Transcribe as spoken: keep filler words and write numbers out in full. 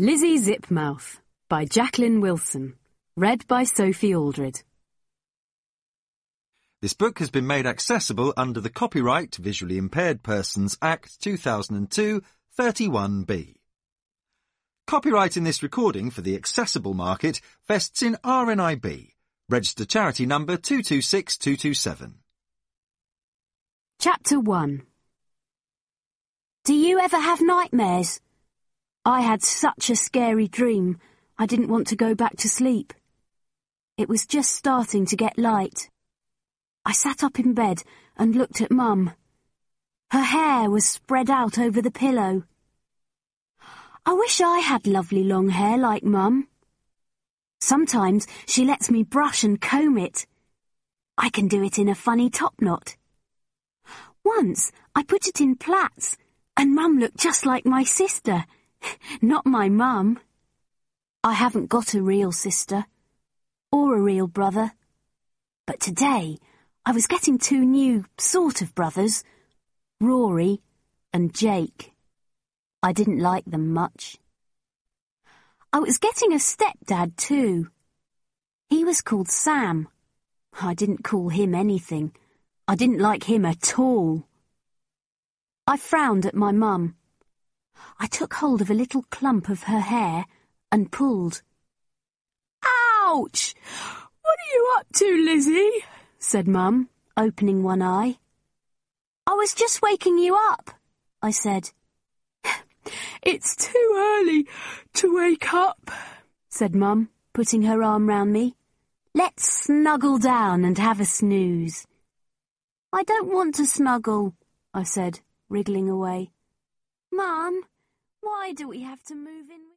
Lizzie Zipmouth by Jacqueline Wilson. Read by Sophie Aldred. This book has been made accessible under the Copyright Visually Impaired Persons Act two thousand two, thirty-one B. Copyright in this recording for the accessible market vests in R N I B, registered charity number two two six two two seven. Chapter one. Do you ever have nightmares? I had such a scary dream, I didn't want to go back to sleep. It was just starting to get light. I sat up in bed and looked at Mum. Her hair was spread out over the pillow. I wish I had lovely long hair like Mum. Sometimes she lets me brush and comb it. I can do it in a funny top knot. Once I put it in plaits, and Mum looked just like my sister, not my mum. I haven't got a real sister, or a real brother. But today I was getting two new sort of brothers, Rory and Jake. I didn't like them much. I was getting a stepdad too. He was called Sam. I didn't call him anything. I didn't like him at all. I frowned at my mum. I took hold of a little clump of her hair and pulled. "Ouch! What are you up to, Lizzie?" said Mum, opening one eye. "I was just waking you up," I said. "It's too early to wake up," said Mum, putting her arm round me. "Let's snuggle down and have a snooze." "I don't want to snuggle," I said, wriggling away. "Mum, why do we have to move in?"